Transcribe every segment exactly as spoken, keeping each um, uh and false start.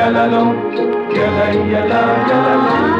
yalalo, yala yala yalalo.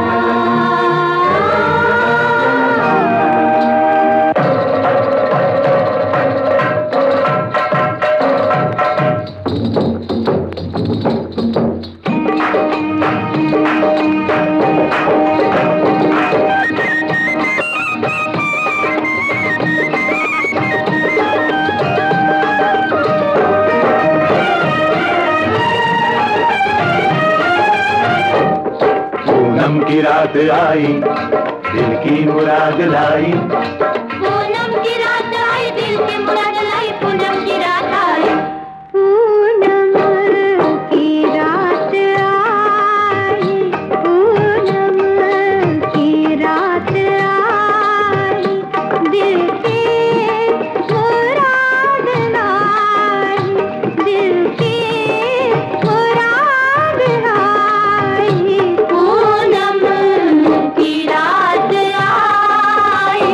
Poonam की रात आई, दिल की मुराद लाई। पूनम की रात आई, दिल की मुराद लाई। पूनम की रात आई, पूनम की रात आई, पूनम की रात आई, दिल की मुराद लाई, दिल की मुराद लाई। पूनम की रात आई।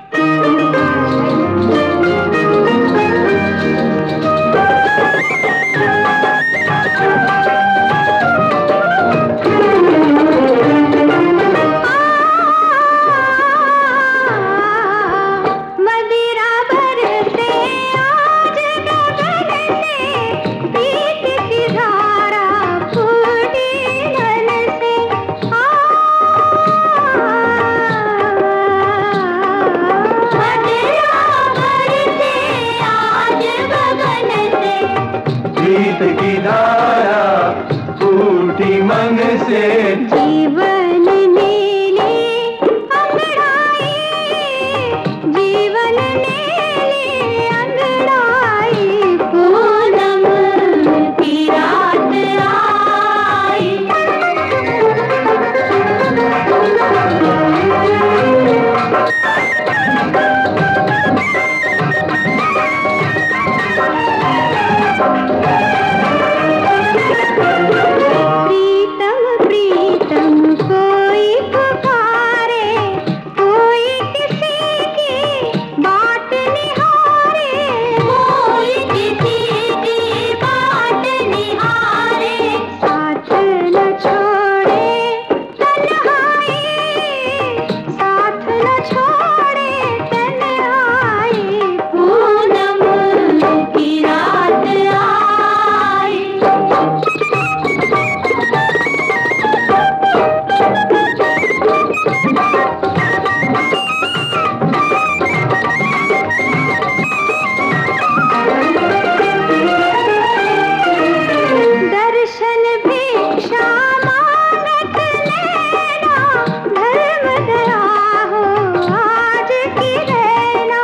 मदिरा बरसे आज गगन से, प्रीत की धारा फूटी मन से। मदिरा बरसे आज गगन से, प्रीत की धारा फूटी मन से। जीवन नीली अंगड़ाई, जीवन नीली अंगड़ाई। पूनम की रात आई। प्रीतम प्रीतम कोई पुकारे, कोई किसी की बात निहारे, कोई किसी की बात निहारे। साथ न छोड़े तन्हाई, साथ न छोड़े तन्हाई। पूनम की रात आई। दर्शन भिक्षा मांगत नैना, धर्म दया हो आज की रहना।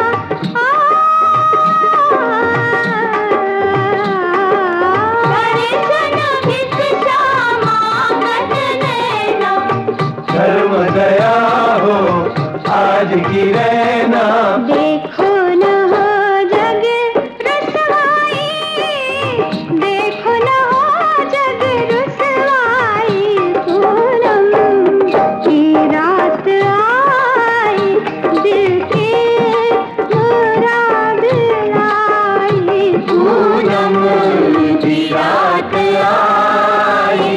दर्शन भिक्षा मांगत नैना, धर्म दया हो आज की रहना। देखो न हो जग रुसवाई, देखो न हो जग रुसवाई। पूनम की रात आई, दिल की मुराद लाई। पूनम की रात आई।